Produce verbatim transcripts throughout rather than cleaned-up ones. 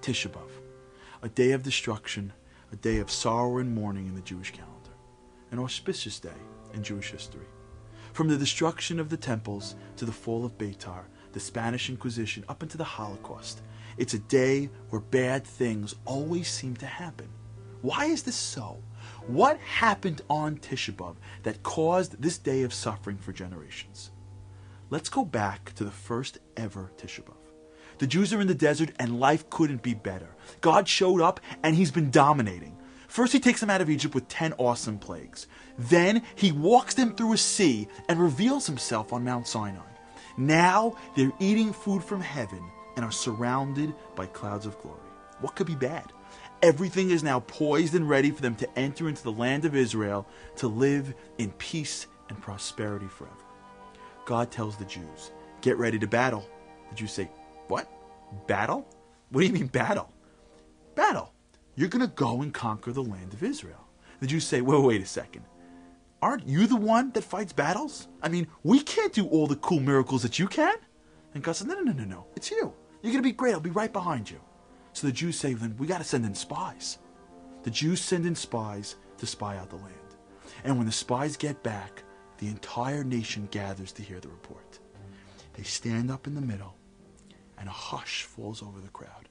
Tisha B'Av, a day of destruction, a day of sorrow and mourning in the Jewish calendar, an auspicious day in Jewish history. From the destruction of the temples to the fall of Beitar, the Spanish Inquisition, up into the Holocaust, it's a day where bad things always seem to happen. Why is this so? What happened on Tisha B'Av that caused this day of suffering for generations? Let's go back to the first ever Tisha B'Av. The Jews are in the desert and life couldn't be better. God showed up and he's been dominating. First he takes them out of Egypt with ten awesome plagues. Then he walks them through a sea and reveals himself on Mount Sinai. Now they're eating food from heaven and are surrounded by clouds of glory. What could be bad? Everything is now poised and ready for them to enter into the land of Israel to live in peace and prosperity forever. God tells the Jews, get ready to battle. The Jews say, what? Battle? What do you mean battle? Battle. You're going to go and conquer the land of Israel. The Jews say, wait, wait a second. Aren't you the one that fights battles? I mean, we can't do all the cool miracles that you can. And God says, no, no, no, no, no. It's you. You're going to be great. I'll be right behind you. So the Jews say, then we got to send in spies. The Jews send in spies to spy out the land. And when the spies get back, the entire nation gathers to hear the report. They stand up in the middle, and a hush falls over the crowd.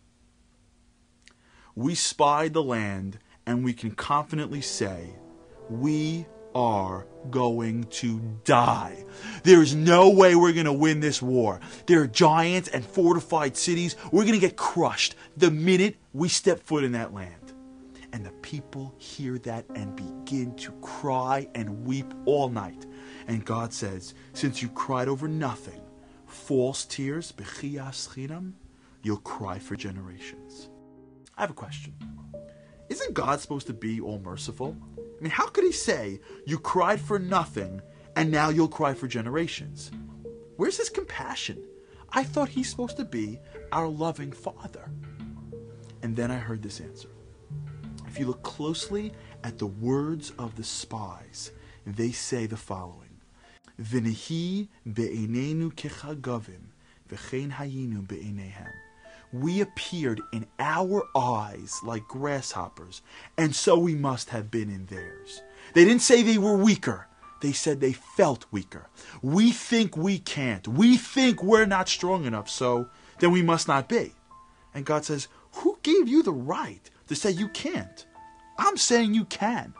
We spied the land, and we can confidently say, we are going to die. There is no way we're going to win this war. There are giants and fortified cities. We're going to get crushed the minute we step foot in that land. And the people hear that and begin to cry and weep all night. And God says, since you cried over nothing, false tears, bechiyas chinam, you'll cry for generations. I have a question. Isn't God supposed to be all merciful? I mean, how could he say, you cried for nothing, and now you'll cry for generations? Where's his compassion? I thought he's supposed to be our loving Father. And then I heard this answer. If you look closely at the words of the spies, they say the following. V'nehi be'einenu kechagavim, v'chein hayinu be'einehem. We appeared in our eyes like grasshoppers, and so we must have been in theirs. They didn't say they were weaker. They said they felt weaker. We think we can't. We think we're not strong enough, so then we must not be. And God says, who gave you the right to say you can't? I'm saying you can.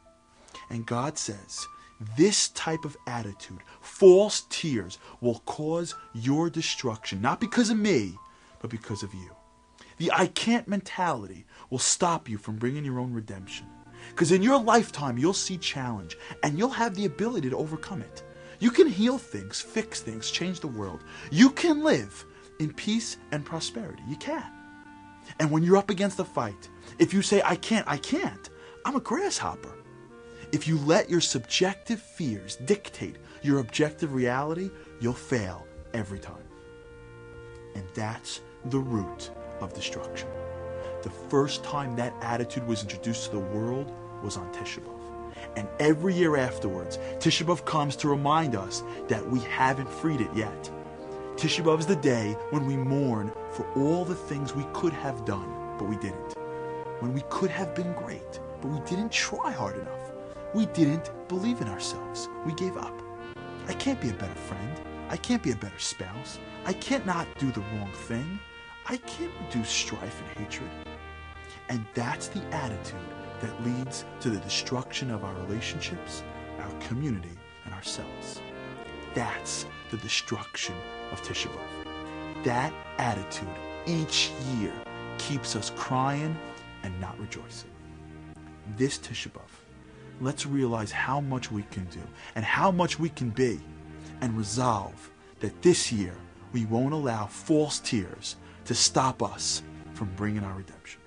And God says, this type of attitude, false tears, will cause your destruction, not because of me, but because of you. The I can't mentality will stop you from bringing your own redemption. Because in your lifetime, you'll see challenge, and you'll have the ability to overcome it. You can heal things, fix things, change the world. You can live in peace and prosperity. You can. And when you're up against a fight, if you say, I can't, I can't, I'm a grasshopper. If you let your subjective fears dictate your objective reality, you'll fail every time. And that's the root of destruction. The first time that attitude was introduced to the world was on Tisha B'Av. And every year afterwards, Tisha B'Av comes to remind us that we haven't freed it yet. Tisha B'Av is the day when we mourn for all the things we could have done, but we didn't. When we could have been great, but we didn't try hard enough. We didn't believe in ourselves. We gave up. I can't be a better friend. I can't be a better spouse. I can't not do the wrong thing. I can't reduce strife and hatred. And that's the attitude that leads to the destruction of our relationships, our community, and ourselves. That's the destruction of Tisha B'Av. That attitude each year keeps us crying and not rejoicing. This Tisha B'Av, let's realize how much we can do and how much we can be, and resolve that this year we won't allow false tears to stop us from bringing our redemption.